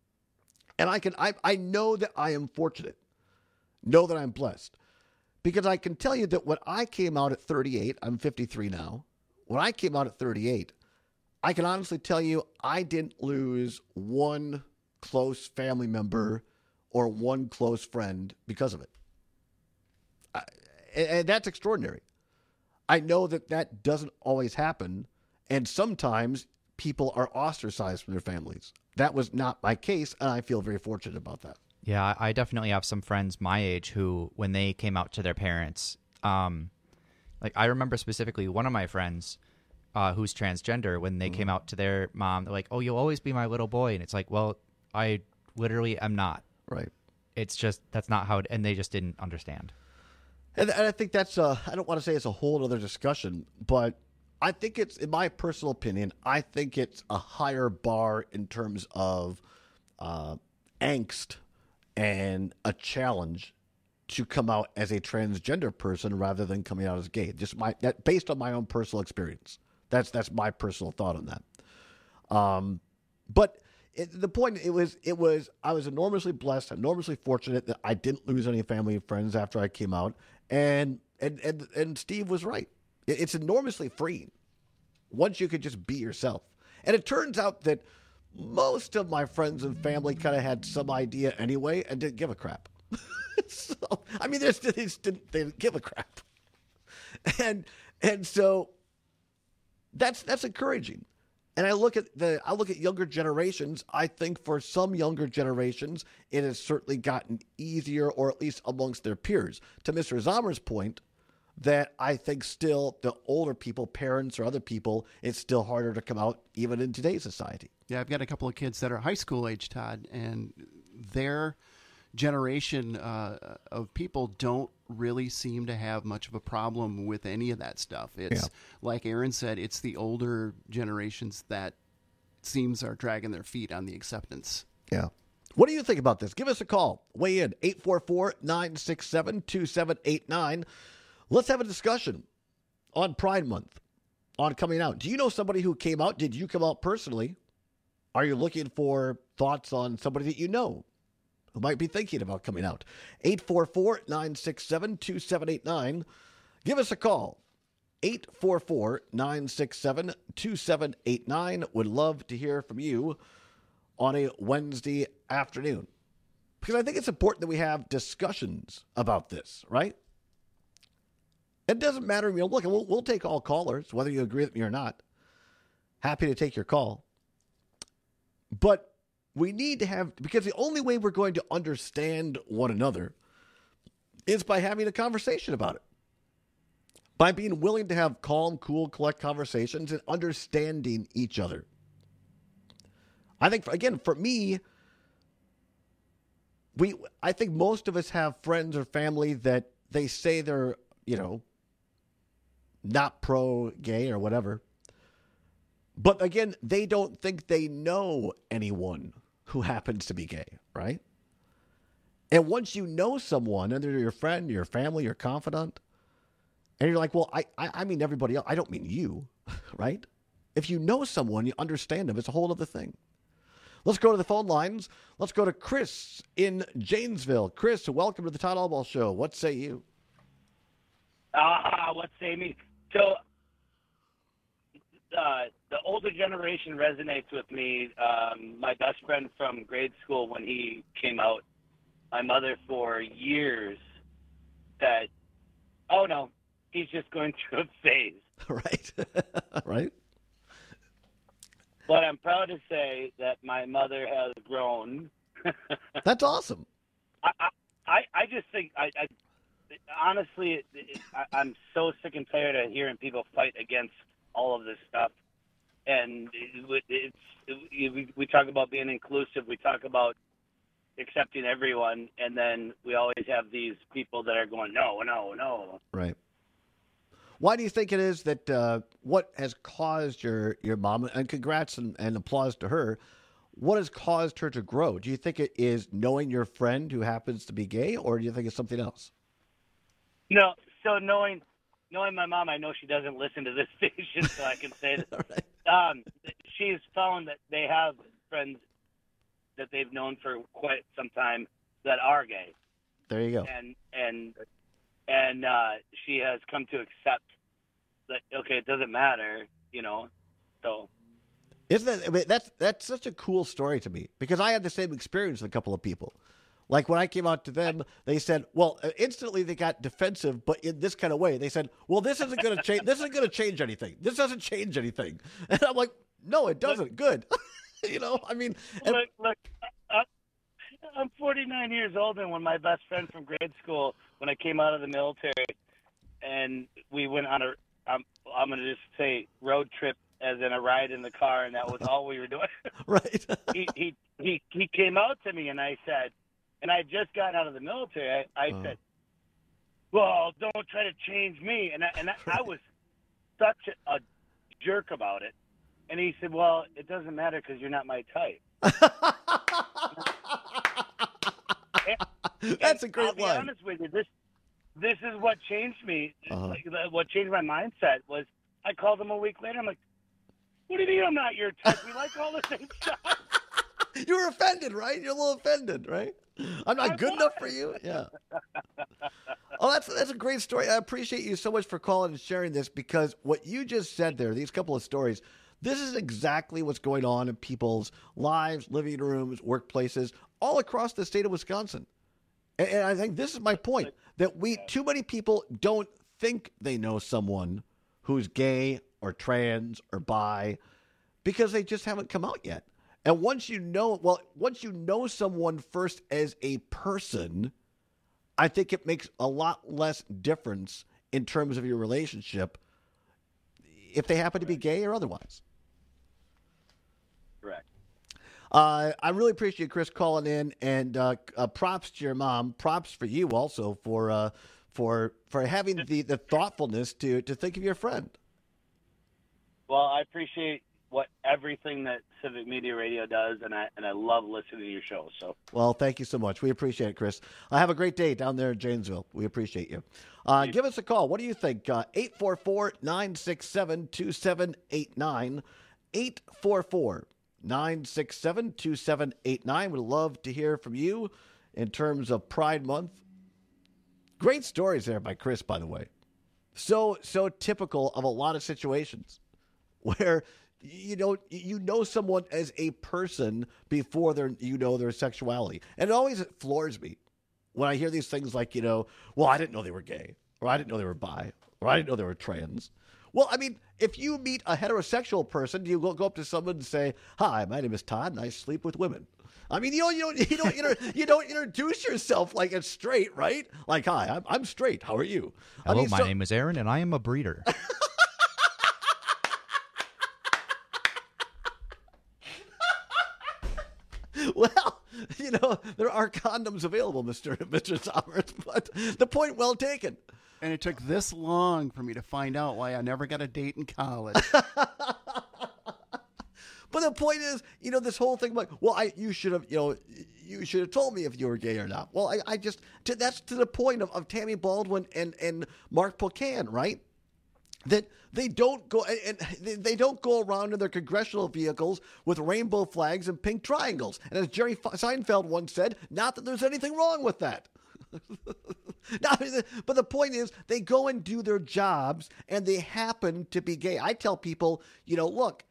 and I know that I am fortunate, know that I'm blessed, because I can tell you that when I came out at 38, I'm 53 now, when I came out at 38, I can honestly tell you I didn't lose one close family member or one close friend because of it. And that's extraordinary. I know that doesn't always happen, and sometimes people are ostracized from their families. That was not my case, and I feel very fortunate about that. Yeah, I definitely have some friends my age who, when they came out to their parents, like I remember specifically one of my friends who's transgender, when they came out to their mom, they're like, oh, you'll always be my little boy. And it's like, well, I literally am not. Right. It's just, that's not how it, and they just didn't understand. And I think that's I don't want to say it's a whole other discussion, but I think it's, in my personal opinion, I think it's a higher bar in terms of angst and a challenge to come out as a transgender person rather than coming out as gay. Just based on my own personal experience. That's my personal thought on that. But the point I was enormously blessed, enormously fortunate that I didn't lose any family and friends after I came out, and Steve was right. It's enormously freeing once you could just be yourself. And it turns out that most of my friends and family kind of had some idea anyway and didn't give a crap. So, I mean, they didn't give a crap. And so that's encouraging. And I look at younger generations. I think for some younger generations, it has certainly gotten easier, or at least amongst their peers. To Mr. Zommer's point, that I think still the older people, parents or other people, it's still harder to come out even in today's society. Yeah, I've got a couple of kids that are high school age, Todd, and their generation of people don't really seem to have much of a problem with any of that stuff. It's like Aaron said, it's the older generations that seems are dragging their feet on the acceptance. Yeah. What do you think about this? Give us a call. Weigh in, 844-967-2789. Let's have a discussion on Pride Month, on coming out. Do you know somebody who came out? Did you come out personally? Are you looking for thoughts on somebody that you know who might be thinking about coming out? 844-967-2789. Give us a call. 844-967-2789. Would love to hear from you on a Wednesday afternoon. Because I think it's important that we have discussions about this, right? It doesn't matter. Look, we'll take all callers, whether you agree with me or not. Happy to take your call. But we need to have, because the only way we're going to understand one another is by having a conversation about it. By being willing to have calm, cool, collect conversations and understanding each other. I think, again, for me, I think most of us have friends or family that they say they're, not pro-gay or whatever. But again, they don't think they know anyone who happens to be gay, right? And once you know someone, and they're your friend, your family, your confidant, and you're like, well, I mean everybody else. I don't mean you, right? If you know someone, you understand them. It's a whole other thing. Let's go to the phone lines. Let's go to Chris in Janesville. Chris, welcome to the Todd Albaugh Show. What say you? What say me? So the older generation resonates with me. My best friend from grade school, when he came out, my mother for years said, oh, no, he's just going through a phase. Right. Right. But I'm proud to say that my mother has grown. That's awesome. I just think, honestly, I'm so sick and tired of hearing people fight against all of this stuff. And we talk about being inclusive. We talk about accepting everyone. And then we always have these people that are going, no, no, no. Right. Why do you think it is that what has caused your mom, and congrats and applause to her, what has caused her to grow? Do you think it is knowing your friend who happens to be gay, or do you think it's something else? No, so knowing my mom, I know she doesn't listen to this station, so I can say that. Right. She's found that they have friends that they've known for quite some time that are gay. There you go. And she has come to accept that, okay, it doesn't matter, so. Isn't that, that's such a cool story to me, because I had the same experience with a couple of people. Like when I came out to them, they said, well, instantly they got defensive, but in this kind of way. They said, well, this isn't going to change. This isn't going to change anything. This doesn't change anything. And I'm like, no, it doesn't. Good. I mean. Look, I'm 49 years old, and when my best friend from grade school, when I came out of the military, and we went on I'm going to just say road trip, as in a ride in the car, and that was all we were doing. Right. he came out to me, and I said, and I had just gotten out of the military. I said, well, don't try to change me. And I was such a jerk about it. And he said, well, it doesn't matter because you're not my type. That's a great I'll be line. honest with you. This is what changed me. Like, what changed my mindset was I called him a week later. I'm like, what do you mean I'm not your type? We like all the same stuff. You were offended, right? You're a little offended, right? I'm not good enough for you? Yeah. Oh, that's a great story. I appreciate you so much for calling and sharing this, because what you just said there, these couple of stories, this is exactly what's going on in people's lives, living rooms, workplaces, all across the state of Wisconsin. And I think this is my point, that too many people don't think they know someone who's gay or trans or bi because they just haven't come out yet. And once you know someone first as a person, I think it makes a lot less difference in terms of your relationship if they happen to be gay or otherwise. Correct. I really appreciate Chris calling in, and props to your mom. Props for you also for having the thoughtfulness to think of your friend. Well, I appreciate everything that Civic Media Radio does, and I love listening to your show. So, well, thank you so much. We appreciate it, Chris. Have a great day down there in Janesville. We appreciate you. Give us a call. What do you think? 844-967-2789. 844-967-2789. Would love to hear from you in terms of Pride Month. Great stories there by Chris, by the way. So typical of a lot of situations where you know someone as a person before their sexuality. And it always floors me when I hear these things like, well, I didn't know they were gay, or I didn't know they were bi, or I didn't know they were trans. Well, I mean, if you meet a heterosexual person, do you go up to someone and say, "Hi, my name is Todd, and I sleep with women"? I mean, you don't introduce yourself like it's straight, right? Like, "Hi, I'm straight. How are you?" Hello, my name is Aaron, and I am a breeder. Well, there are condoms available, Mr. Somers, but the point well taken. And it took this long for me to find out why I never got a date in college. But the point is, this whole thing like, well, you should have told me if you were gay or not. Well, that's to the point of Tammy Baldwin and Mark Pocan, right? That they don't go around in their congressional vehicles with rainbow flags and pink triangles. And as Jerry Seinfeld once said, not that there's anything wrong with that. But the point is, they go and do their jobs, and they happen to be gay. I tell people, look,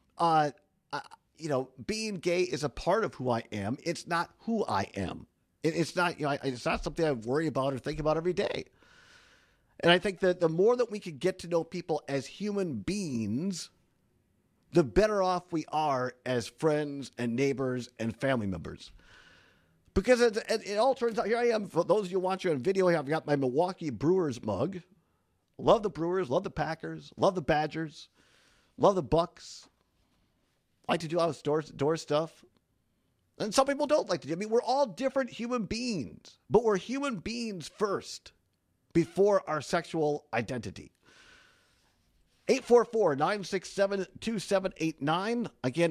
being gay is a part of who I am. It's not who I am. It's not, it's not something I worry about or think about every day. And I think that the more that we can get to know people as human beings, the better off we are as friends and neighbors and family members. Because it all turns out, here I am, for those of you watching on video, I've got my Milwaukee Brewers mug. Love the Brewers, love the Packers, love the Badgers, love the Bucks. Like to do outdoor stuff. And some people don't like to do. I mean, we're all different human beings, but we're human beings first before our sexual identity. 844-967-2789. Again,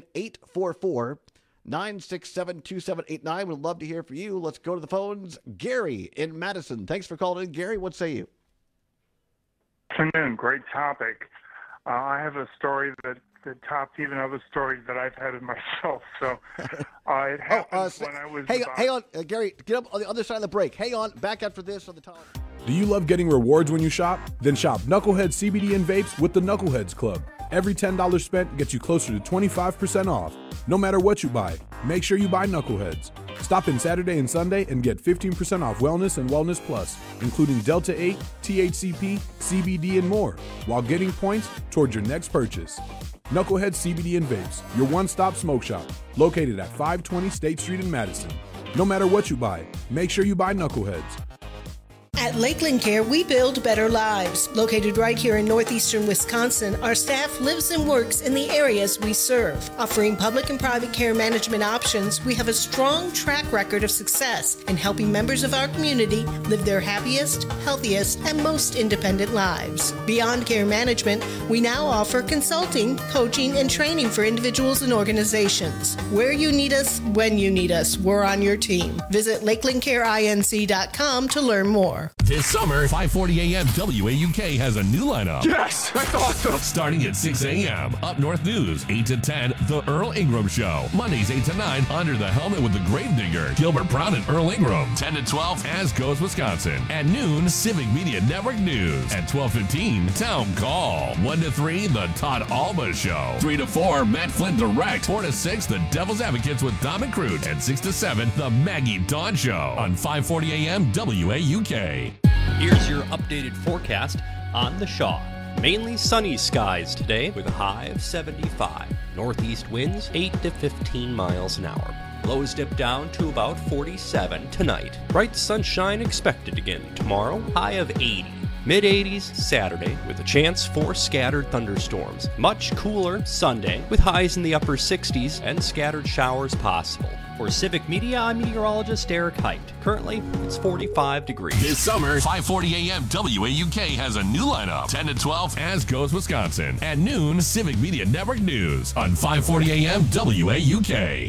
844-967-2789. We'd love to hear from you. Let's go to the phones. Gary in Madison. Thanks for calling in, Gary. What say you? Afternoon. Great topic. I have a story that topped even other stories that I've had myself. So it happened when I was Hang on, Gary. Get up on the other side of the break. Hang on. Back after this on the top. Do you love getting rewards when you shop? Then shop Knucklehead CBD and vapes with the Knuckleheads Club. Every $10 spent gets you closer to 25% off. No matter what you buy, make sure you buy Knuckleheads. Stop in Saturday and Sunday and get 15% off Wellness and Wellness Plus, including Delta 8, THCP, CBD, and more, while getting points towards your next purchase. Knucklehead CBD and Vapes, your one-stop smoke shop, located at 520 State Street in Madison. No matter what you buy, make sure you buy Knuckleheads. At Lakeland Care, we build better lives. Located right here in northeastern Wisconsin, our staff lives and works in the areas we serve. Offering public and private care management options, we have a strong track record of success in helping members of our community live their happiest, healthiest, and most independent lives. Beyond care management, we now offer consulting, coaching, and training for individuals and organizations. Where you need us, when you need us, we're on your team. Visit LakelandCareINC.com to learn more. This summer, 5:40 a.m. WAUK has a new lineup. Yes, that's awesome. Starting at 6 a.m. Up North News, 8 to 10, The Earl Ingram Show. Mondays, 8 to 9, Under the Helmet with the Gravedigger, Gilbert Brown and Earl Ingram. 10 to 12, As Goes Wisconsin. At noon, Civic Media Network News. At 12:15, Town Call. 1 to 3, The Todd Alba Show. 3 to 4, Matt Flynn Direct. 4 to 6, The Devil's Advocates with Dom and Crute. And 6 to 7, The Maggie Dawn Show on 5:40 a.m. WAUK. Here's your updated forecast on the Shaw. Mainly sunny skies today with a high of 75. Northeast winds 8 to 15 miles an hour. Lows dip down to about 47 tonight. Bright sunshine expected again tomorrow, high of 80. Mid-80s Saturday with a chance for scattered thunderstorms. Much cooler Sunday with highs in the upper 60s and scattered showers possible. For Civic Media, I'm meteorologist Eric Height. Currently, it's 45 degrees. This summer, 5:40 a.m. WAUK has a new lineup. 10 to 12, As Goes Wisconsin. At noon, Civic Media Network News on 5:40 a.m. WAUK.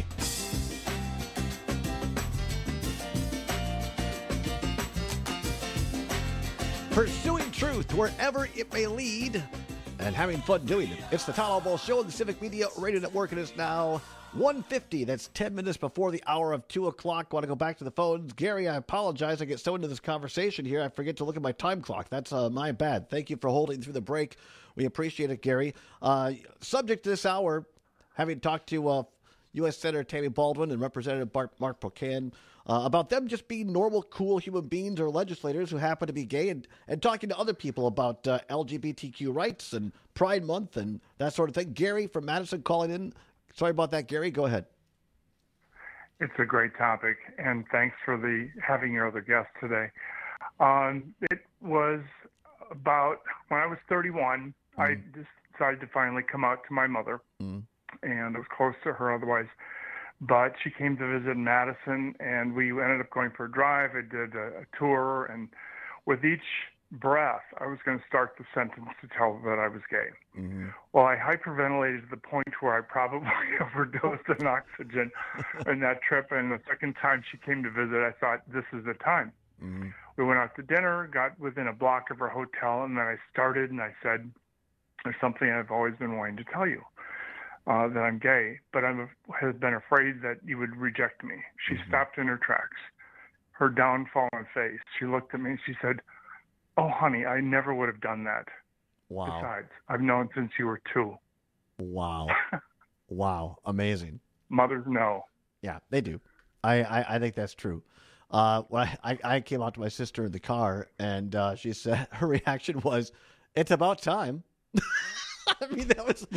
Pursuing truth wherever it may lead and having fun doing it. It's the Todd Alba Show on the Civic Media Radio Network. It is now 1:50. That's 10 minutes before the hour of 2 o'clock. Want to go back to the phones. Gary, I apologize. I get so into this conversation here, I forget to look at my time clock. That's my bad. Thank you for holding through the break. We appreciate it, Gary. Subject to this hour, having talked to U.S. Senator Tammy Baldwin and Representative Mark Pocan about them just being normal, cool human beings or legislators who happen to be gay, and talking to other people about LGBTQ rights and Pride Month and that sort of thing. Gary from Madison calling in. Sorry about that, Gary. Go ahead. It's a great topic, and thanks for having your other guest today. It was about when I was 31, I decided to finally come out to my mother, and I was close to her otherwise. But she came to visit Madison, and we ended up going for a drive. I did a tour, and with each breath, I was going to start the sentence to tell her that I was gay. Well, I hyperventilated to the point where I probably overdosed on oxygen in that trip. And the second time she came to visit, I thought, this is the time. We went out to dinner, got within a block of her hotel, and then I started and I said, there's something I've always been wanting to tell you, that I'm gay, but I have been afraid that you would reject me. She stopped in her tracks, her downfallen face. She looked at me and she said, oh, honey, I never would have done that. Wow. Besides, I've known since you were 2. Wow. Wow. Amazing. Mothers know. Yeah, they do. I think that's true. When I came out to my sister in the car, and she said her reaction was, it's about time. I mean, that was,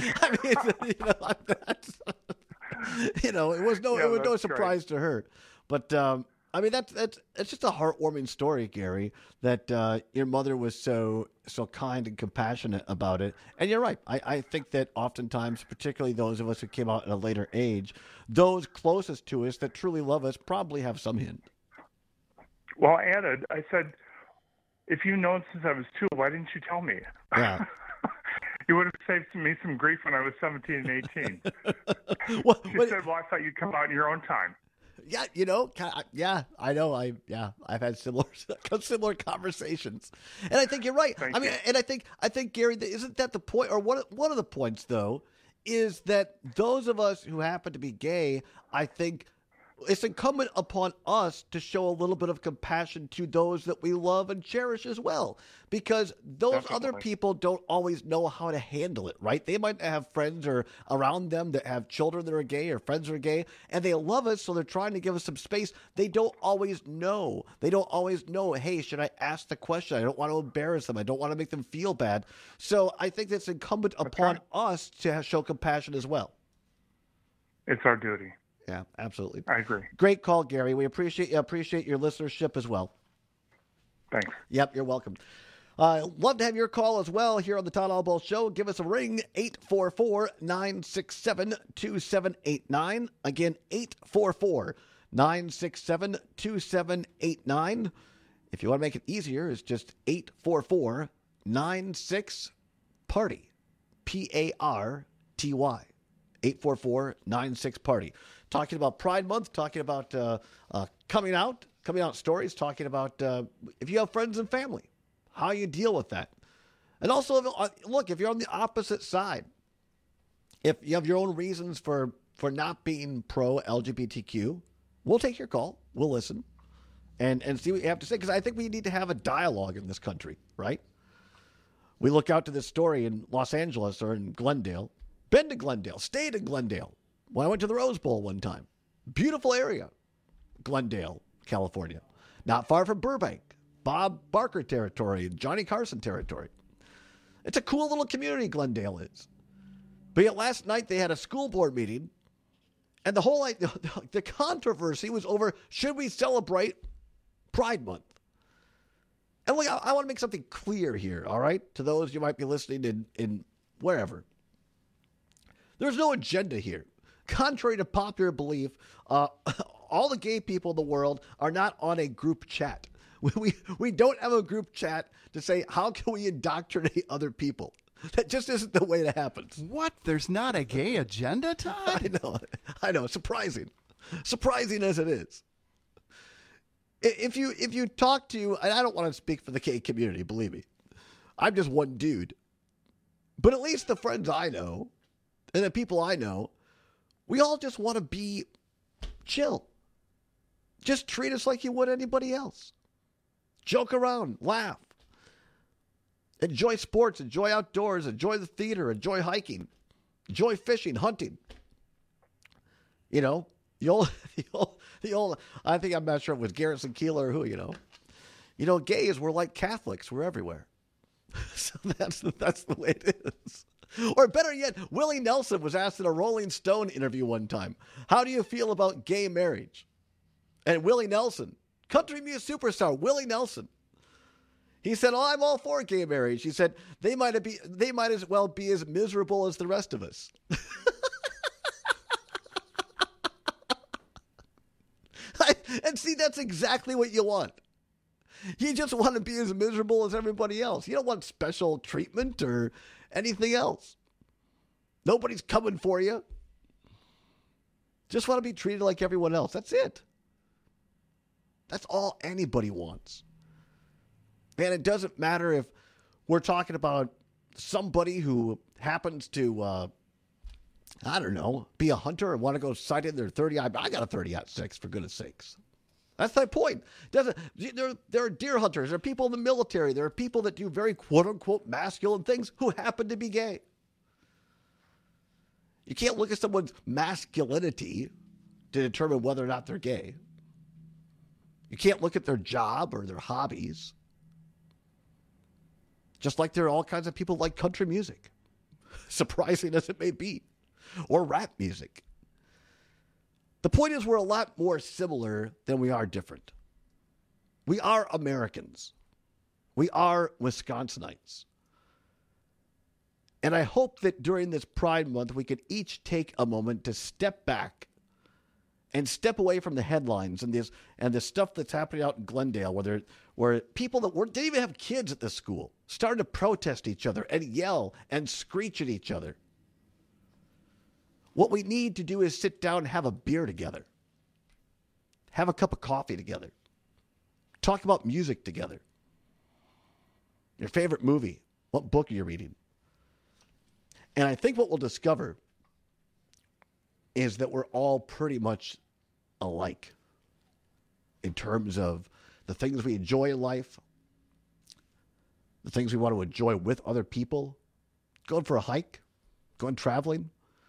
it was no surprise to her. But, I mean, that's just a heartwarming story, Gary, that your mother was so kind and compassionate about it. And you're right. I think that oftentimes, particularly those of us who came out at a later age, those closest to us that truly love us probably have some hint. Well, I added, I said, if you've known since I was 2, why didn't you tell me? Yeah. You would have saved me some grief when I was 17 and 18. She said, well, I thought you'd come out in your own time. Yeah, I know. I've had similar conversations, and I think you're right. And I think Gary, isn't that the point? Or one of the points, though, is that those of us who happen to be gay, I think it's incumbent upon us to show a little bit of compassion to those that we love and cherish as well, because those other people don't always know how to handle it, right? They might have friends or around them that have children that are gay or friends that are gay, and they love us, so they're trying to give us some space. They don't always know. Hey, should I ask the question? I don't want to embarrass them. I don't want to make them feel bad. So I think it's incumbent upon us to show compassion as well. It's our duty. Yeah, absolutely. I agree. Great call, Gary. We appreciate your listenership as well. Thanks. Yep, you're welcome. Love to have your call as well here on the Todd Albaugh Show. Give us a ring, 844-967-2789. Again, 844-967-2789. If you want to make it easier, it's just 844-96-PARTY. P-A-R-T-Y. 844-96-PARTY. Talking about Pride Month, talking about coming out stories, talking about if you have friends and family, how you deal with that. And also, look, if you're on the opposite side, if you have your own reasons for not being pro-LGBTQ, we'll take your call. We'll listen and see what you have to say, because I think we need to have a dialogue in this country, right? We look out to this story in Los Angeles or in Glendale. Been to Glendale, stayed in Glendale. When I went to the Rose Bowl one time. Beautiful area, Glendale, California. Not far from Burbank, Bob Barker territory, Johnny Carson territory. It's a cool little community, Glendale is. But yet last night they had a school board meeting, and the controversy was over, should we celebrate Pride Month? And look, I want to make something clear here, all right, to those you might be listening in wherever. There's no agenda here. Contrary to popular belief, all the gay people in the world are not on a group chat. We don't have a group chat to say, how can we indoctrinate other people? That just isn't the way that happens. What? There's not a gay agenda, Todd? I know. Surprising as it is. If you talk to, and I don't want to speak for the gay community, believe me, I'm just one dude. But at least the friends I know and the people I know, we all just want to be chill. Just treat us like you would anybody else. Joke around, laugh. Enjoy sports, enjoy outdoors, enjoy the theater, enjoy hiking, enjoy fishing, hunting. You know, the old, I think, I'm not sure if it was Garrison Keillor or who, gays were like Catholics, we're everywhere. So that's the way it is. Or better yet, Willie Nelson was asked in a Rolling Stone interview one time, how do you feel about gay marriage? And Willie Nelson, country music superstar Willie Nelson, he said, oh, I'm all for gay marriage. He said, they might as well be as miserable as the rest of us. And see, that's exactly what you want. You just want to be as miserable as everybody else. You don't want special treatment or anything else. Nobody's coming for you. Just want to be treated like everyone else. That's it. That's all anybody wants. And it doesn't matter if we're talking about somebody who happens to, be a hunter and want to go sight in their 30-aught. I got a 30-06, for goodness sakes. That's my point. There are deer hunters. There are people in the military. There are people that do very quote-unquote masculine things who happen to be gay. You can't look at someone's masculinity to determine whether or not they're gay. You can't look at their job or their hobbies. Just like there are all kinds of people like country music, surprising as it may be, or rap music. The point is, we're a lot more similar than we are different. We are Americans. We are Wisconsinites. And I hope that during this Pride Month, we could each take a moment to step back and step away from the headlines and the stuff that's happening out in Glendale, where people that didn't even have kids at this school started to protest each other and yell and screech at each other. What we need to do is sit down and have a beer together. Have a cup of coffee together. Talk about music together. Your favorite movie. What book are you reading? And I think what we'll discover is that we're all pretty much alike in terms of the things we enjoy in life, the things we want to enjoy with other people, going for a hike, going traveling.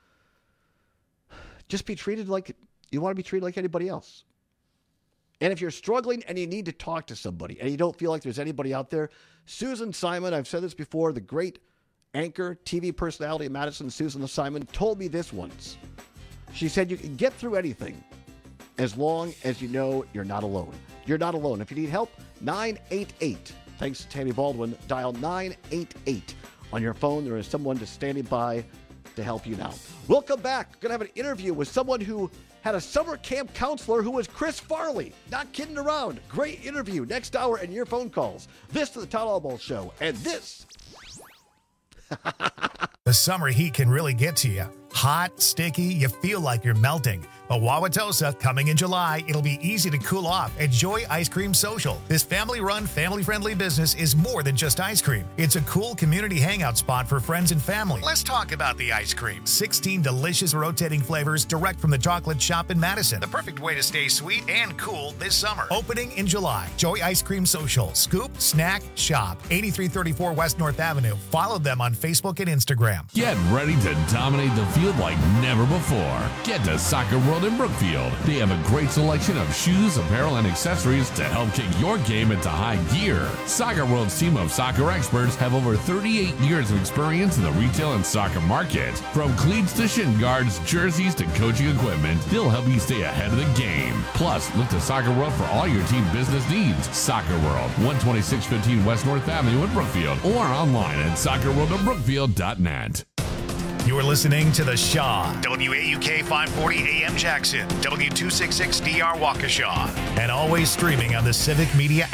Just be treated like you want to be treated like anybody else. And if you're struggling and you need to talk to somebody and you don't feel like there's anybody out there, Susan Simon, I've said this before, the great anchor, TV personality of Madison, Susan Simon, told me this once. She said, you can get through anything as long as you know you're not alone. You're not alone. If you need help, 988. Thanks to Tammy Baldwin. Dial 988 on your phone. There is someone just standing by to help you now. We'll come back. Going to have an interview with someone who had a summer camp counselor who was Chris Farley. Not kidding around. Great interview next hour and your phone calls. This is the Todd Albaugh Show, and this... The summer heat can really get to you. Hot, sticky, you feel like you're melting. But Wauwatosa, coming in July, it'll be easy to cool off at Joy Ice Cream Social. This family-run, family-friendly business is more than just ice cream. It's a cool community hangout spot for friends and family. Let's talk about the ice cream. 16 delicious rotating flavors direct from the chocolate shop in Madison. The perfect way to stay sweet and cool this summer. Opening in July. Joy Ice Cream Social. Scoop, snack, shop. 8334 West North Avenue. Follow them on Facebook and Instagram. Get ready to dominate the field like never before. Get to Soccer World in Brookfield. They have a great selection of shoes, apparel, and accessories to help kick your game into high gear. Soccer World's team of soccer experts have over 38 years of experience in the retail and soccer market. From cleats to shin guards, jerseys to coaching equipment, they'll help you stay ahead of the game. Plus, look to Soccer World for all your team business needs. Soccer World, 12615 West North Avenue in Brookfield, or online at soccerworldofbrookfield.net. You're listening to The Shaw, WAUK 540 AM Jackson, W266DR Waukesha, and always streaming on the Civic Media